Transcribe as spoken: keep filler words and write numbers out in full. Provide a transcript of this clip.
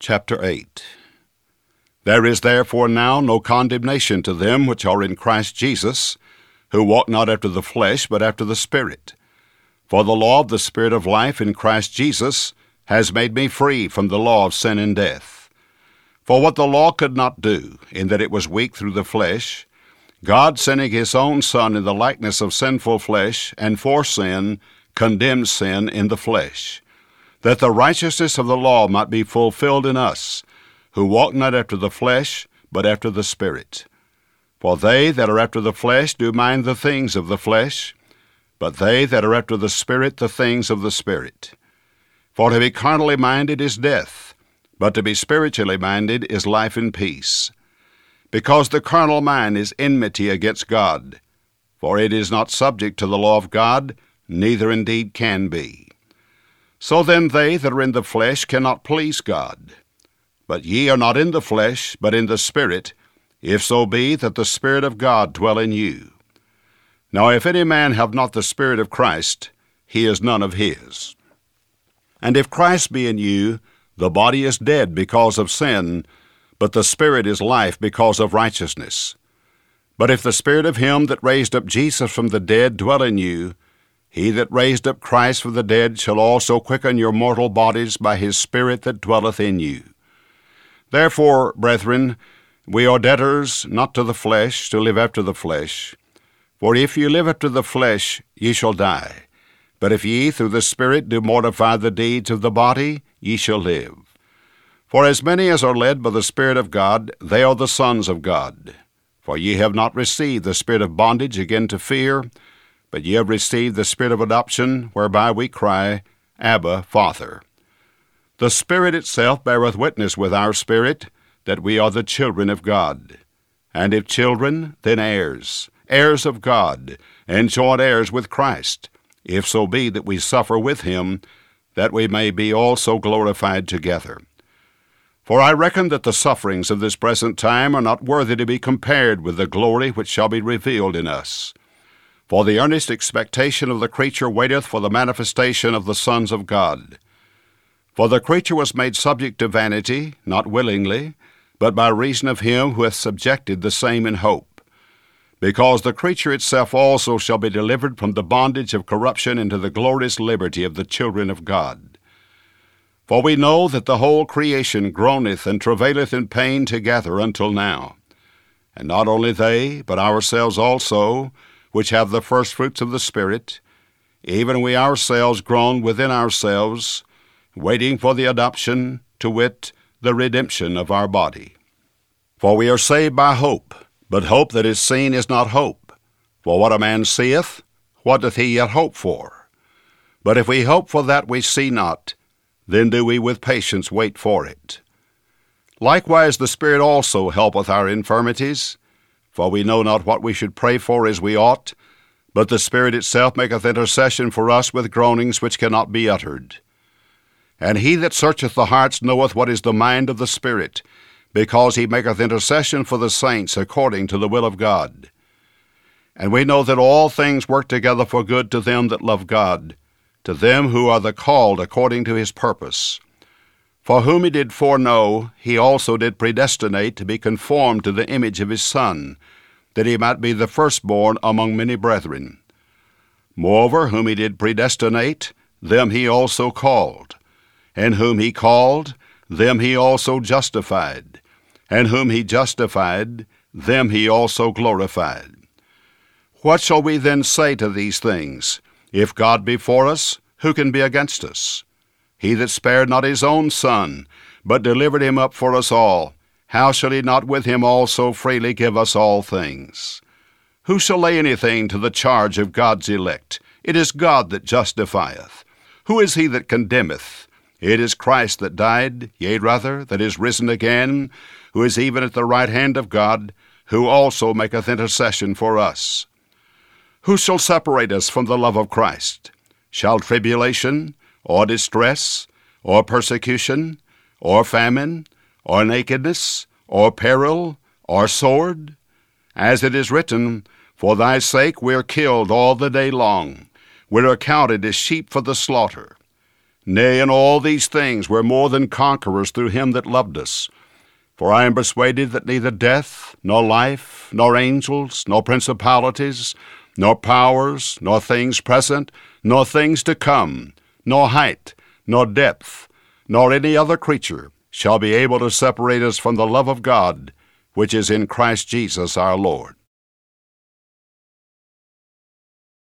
Chapter eight. There is therefore now no condemnation to them which are in Christ Jesus, who walk not after the flesh, but after the Spirit. For the law of the Spirit of life in Christ Jesus has made me free from the law of sin and death. For what the law could not do, in that it was weak through the flesh, God, sending his own Son in the likeness of sinful flesh, and for sin, condemned sin in the flesh, that the righteousness of the law might be fulfilled in us, who walk not after the flesh, but after the Spirit. For they that are after the flesh do mind the things of the flesh, but they that are after the Spirit the things of the Spirit. For to be carnally minded is death, but to be spiritually minded is life and peace. Because the carnal mind is enmity against God, for it is not subject to the law of God, neither indeed can be. So then they that are in the flesh cannot please God. But ye are not in the flesh, but in the Spirit, if so be that the Spirit of God dwell in you. Now if any man have not the Spirit of Christ, he is none of his. And if Christ be in you, the body is dead because of sin, but the Spirit is life because of righteousness. But if the Spirit of him that raised up Jesus from the dead dwell in you, he that raised up Christ from the dead shall also quicken your mortal bodies by his Spirit that dwelleth in you. Therefore, brethren, we are debtors not to the flesh, to live after the flesh. For if ye live after the flesh, ye shall die. But if ye through the Spirit do mortify the deeds of the body, ye shall live. For as many as are led by the Spirit of God, they are the sons of God. For ye have not received the spirit of bondage again to fear, but ye have received the Spirit of adoption, whereby we cry, Abba, Father. The Spirit itself beareth witness with our spirit that we are the children of God. And if children, then heirs, heirs of God, and joint heirs with Christ, if so be that we suffer with him, that we may be also glorified together. For I reckon that the sufferings of this present time are not worthy to be compared with the glory which shall be revealed in us. For the earnest expectation of the creature waiteth for the manifestation of the sons of God. For the creature was made subject to vanity, not willingly, but by reason of him who hath subjected the same in hope. Because the creature itself also shall be delivered from the bondage of corruption into the glorious liberty of the children of God. For we know that the whole creation groaneth and travaileth in pain together until now. And not only they, but ourselves also, which have the firstfruits of the Spirit, even we ourselves groan within ourselves, waiting for the adoption, to wit, the redemption of our body. For we are saved by hope, but hope that is seen is not hope. For what a man seeth, what doth he yet hope for? But if we hope for that we see not, then do we with patience wait for it. Likewise the Spirit also helpeth our infirmities, for we know not what we should pray for as we ought, but the Spirit itself maketh intercession for us with groanings which cannot be uttered. And he that searcheth the hearts knoweth what is the mind of the Spirit, because he maketh intercession for the saints according to the will of God. And we know that all things work together for good to them that love God, to them who are the called according to his purpose. For whom he did foreknow, he also did predestinate to be conformed to the image of his Son, that he might be the firstborn among many brethren. Moreover, whom he did predestinate, them he also called. And whom he called, them he also justified. And whom he justified, them he also glorified. What shall we then say to these things? If God be for us, who can be against us? He that spared not his own Son, but delivered him up for us all, how shall he not with him also freely give us all things? Who shall lay anything to the charge of God's elect? It is God that justifieth. Who is he that condemneth? It is Christ that died, yea rather, that is risen again, who is even at the right hand of God, who also maketh intercession for us. Who shall separate us from the love of Christ? Shall tribulation, or distress, or persecution, or famine, or nakedness, or peril, or sword? As it is written, For thy sake we are killed all the day long. We are accounted as sheep for the slaughter. Nay, in all these things we're more than conquerors through him that loved us. For I am persuaded that neither death, nor life, nor angels, nor principalities, nor powers, nor things present, nor things to come, nor height, nor depth, nor any other creature shall be able to separate us from the love of God, which is in Christ Jesus our Lord.